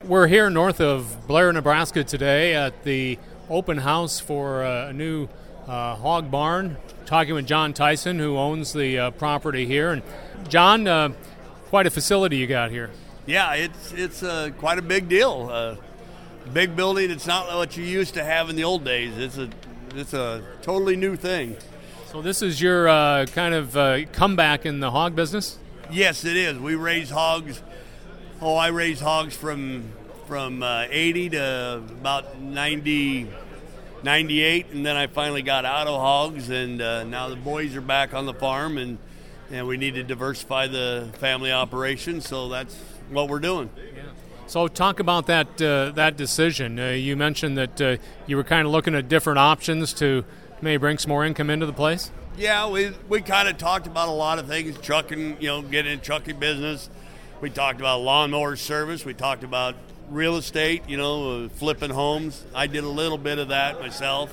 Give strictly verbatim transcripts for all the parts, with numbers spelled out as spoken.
we're here north of Blair, Nebraska today at the open house for uh, a new uh, hog barn. Talking with John Tyson, who owns the uh, property here. And John, uh, quite a facility you got here. Yeah, it's it's uh, quite a big deal. Uh, big building. It's not what you used to have in the old days. It's a it's a totally new thing. So this is your uh, kind of uh, comeback in the hog business? Yes, it is. We raise hogs. Oh, I raised hogs from from uh, eighty to about ninety, ninety-eight, and then I finally got out of hogs, and uh, now the boys are back on the farm, and, and we need to diversify the family operation, so that's what we're doing. Yeah. So talk about that uh, that decision. Uh, you mentioned that uh, you were kind of looking at different options to maybe bring some more income into the place. Yeah, we we kind of talked about a lot of things, trucking, you know, getting in trucking business. We talked about lawnmower service. We talked about real estate, you know, uh, flipping homes. I did a little bit of that myself.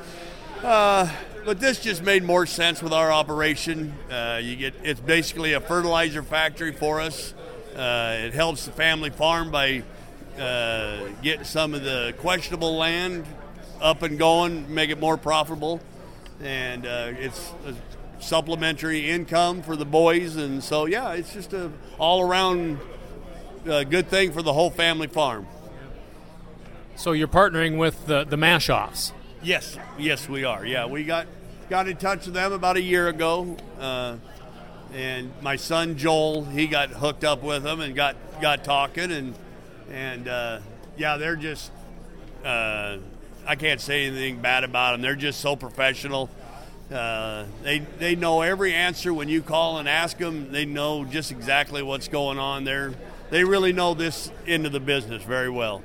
Uh, but this just made more sense with our operation. Uh, you get it's basically a fertilizer factory for us. Uh, it helps the family farm by uh, getting some of the questionable land up and going, make it more profitable. And uh, it's a supplementary income for the boys, and so yeah, it's just a all-around uh, good thing for the whole family farm. So you're partnering with the, the mash-offs? Yes, yes, we are. Yeah, we got got in touch with them about a year ago, uh, and my son Joel, he got hooked up with them and got got talking, and and uh, yeah, they're just uh, I can't say anything bad about them. They're just so professional. Uh, they they know every answer when you call and ask them. They know just exactly what's going on there. They really know this end of the business very well.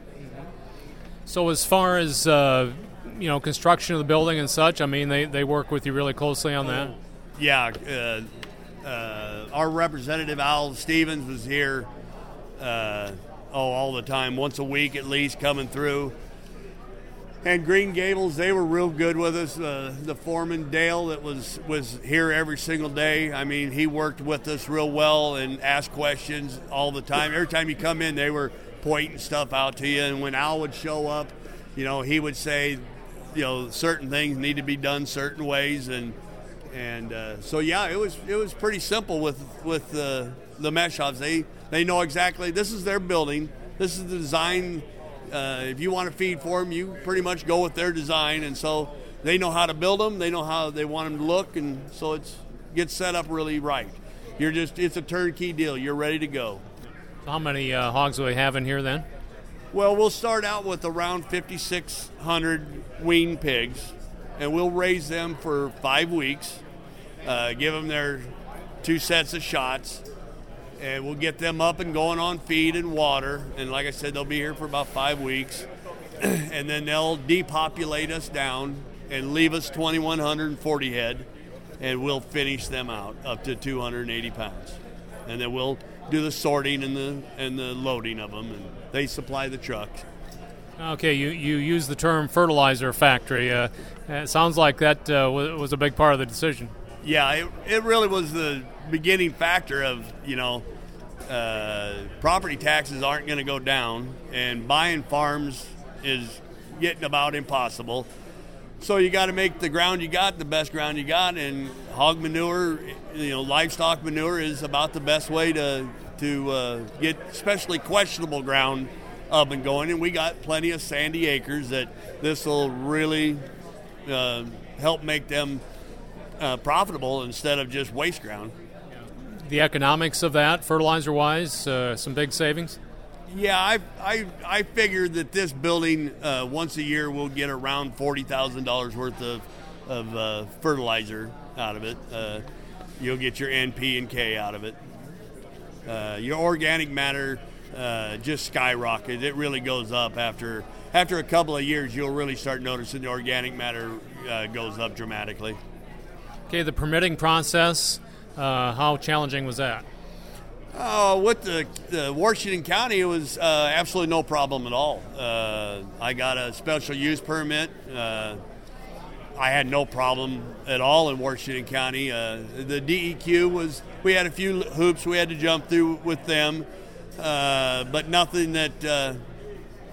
So as far as uh, you know, construction of the building and such, I mean, they, they work with you really closely on that? Yeah. Uh, uh, our representative, Al Stevens, was here uh, oh all the time, once a week at least, coming through. And Green Gables, they were real good with us. Uh, the foreman, Dale, that was, was here every single day. I mean, he worked with us real well and asked questions all the time. Every time you come in, they were pointing stuff out to you. And when Al would show up, you know, he would say, you know, certain things need to be done certain ways. And and uh, so, yeah, it was it was pretty simple with, with uh, the mesh shops. They, they know exactly, this is their building. This is the design. Uh, if you want to feed for them, you pretty much go with their design, and so they know how to build them. They know how they want them to look, and so it's gets set up really right. You're just it's a turnkey deal. You're ready to go. How many uh, hogs do we have in here then? Well, we'll start out with around fifty-six hundred weaned pigs, and we'll raise them for five weeks, uh, give them their two sets of shots. And we'll get them up and going on feed and water. And like I said, they'll be here for about five weeks. And then they'll depopulate us down and leave us two thousand one hundred forty head. And we'll finish them out up to two hundred eighty pounds. And then we'll do the sorting and the and the loading of them. And they supply the trucks. Okay, you, you use the term fertilizer factory. Uh, it sounds like that uh, was, was a big part of the decision. Yeah, it, it really was the beginning factor of, you know, uh, property taxes aren't going to go down, and buying farms is getting about impossible. So you got to make the ground you got the best ground you got, and hog manure, you know, livestock manure is about the best way to to uh, get especially questionable ground up and going. And we got plenty of sandy acres that this will really uh, help make them Uh, profitable instead of just waste ground. The economics of that, fertilizer-wise, uh, some big savings? Yeah, I I I figured that this building uh, once a year will get around forty thousand dollars worth of of uh, fertilizer out of it. Uh, you'll get your N P and K out of it. Uh, your organic matter uh, just skyrockets. It really goes up after after a couple of years. You'll really start noticing the organic matter uh, goes up dramatically. Okay, the permitting process, uh, how challenging was that? Uh, with the, the Washington County, it was uh, absolutely no problem at all. Uh, I got a special use permit. Uh, I had no problem at all in Washington County. Uh, the D E Q was, we had a few hoops we had to jump through with them, uh, but nothing that uh,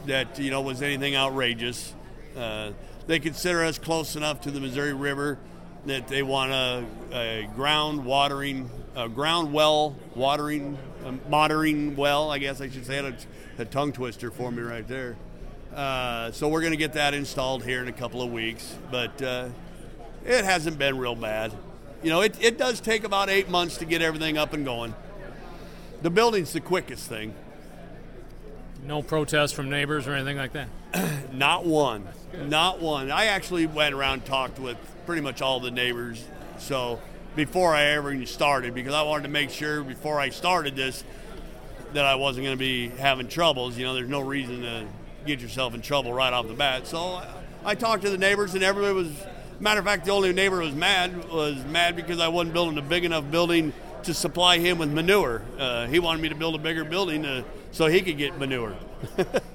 that you know was anything outrageous. Uh, they consider us close enough to the Missouri River that they want a, a ground watering, a ground well watering, a monitoring well, I guess I should say. It's a tongue twister for me right there. Uh, so we're going to get that installed here in a couple of weeks, but uh, it hasn't been real bad. You know, it, it does take about eight months to get everything up and going. The building's the quickest thing. No protests from neighbors or anything like that? Not one. Not one. I actually went around and talked with pretty much all the neighbors, so before I ever even started, because I wanted to make sure before I started this that I wasn't going to be having troubles. You know, there's no reason to get yourself in trouble right off the bat. So I, I talked to the neighbors, and everybody was, matter of fact, the only neighbor who was mad was mad because I wasn't building a big enough building to supply him with manure. Uh, he wanted me to build a bigger building uh, so he could get manure.